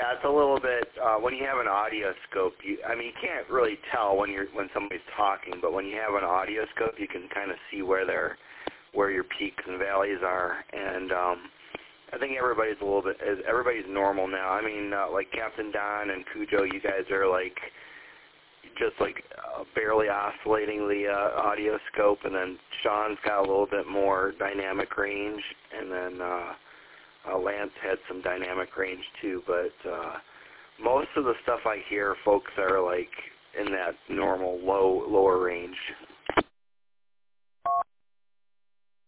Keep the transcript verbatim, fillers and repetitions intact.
Yeah, it's a little bit, uh, when you have an audio scope, you, I mean, you can't really tell when you're, when somebody's talking, but when you have an audio scope, you can kind of see where they're, where your peaks and valleys are, and, um, I think everybody's a little bit, everybody's normal now. I mean, uh, like Captain Don and Cujo, you guys are like, just like uh, barely oscillating the uh, audio scope, and then Sean's got a little bit more dynamic range, and then uh, uh, Lance had some dynamic range too, but uh, most of the stuff I hear, folks are like in that normal low lower range.